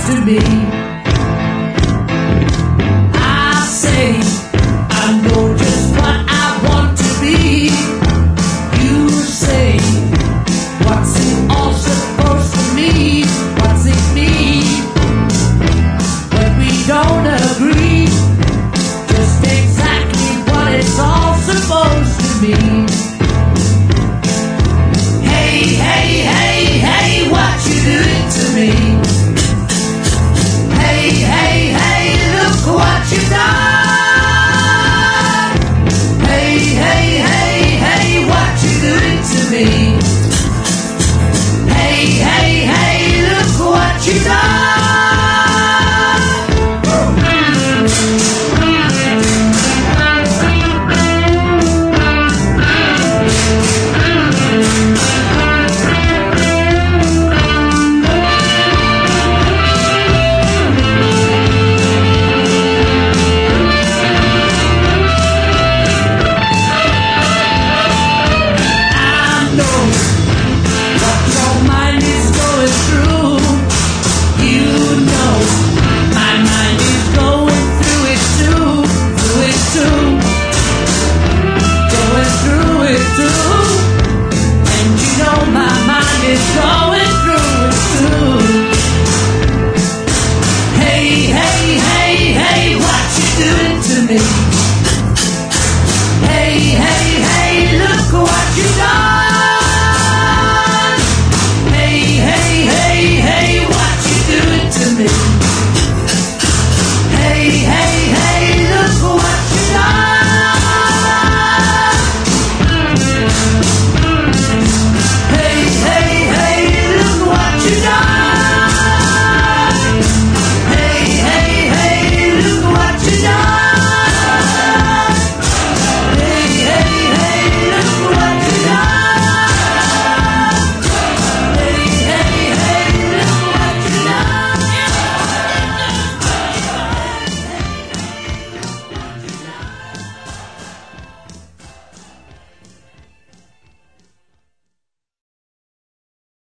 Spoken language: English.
to me. I say I know just what I want to be. You say, what's it all supposed to mean? What's it mean when we don't agree? Just exactly what it's all supposed to mean. Hey, hey, hey, hey, what you doing to me? Hey, hey, hey, look what you done.